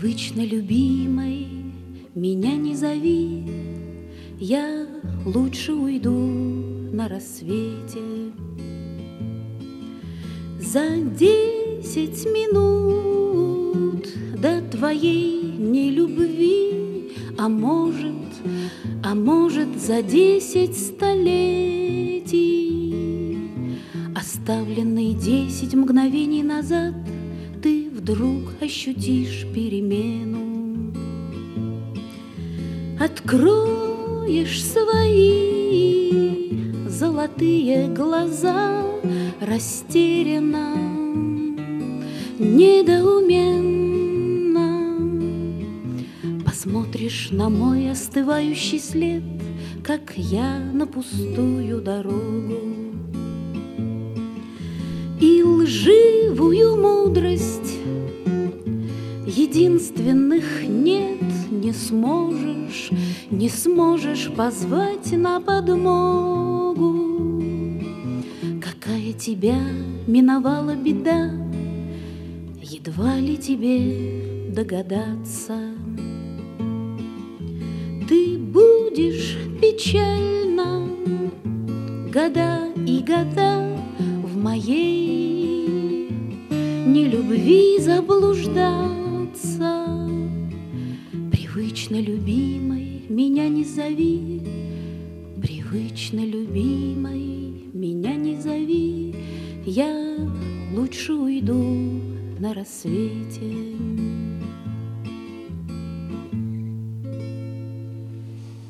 Привычно любимой меня не зови, я лучше уйду на рассвете. За 10 минут до твоей нелюбви, а может, за 10 столетий, оставленные 10 мгновений назад, ты вдруг ощутишь перемену. Откроешь свои золотые глаза растерянно, недоуменно, посмотришь на мой остывающий след, как я на пустую дорогу. И лживую мудрость единственных нет не сможешь позвать на подмогу. Какая тебя миновала беда, едва ли тебе догадаться. Ты будешь печально года и года в моей нелюбви заблуждаться. Привычно любимой меня не зови, привычно любимой меня не зови, я лучше уйду на рассвете.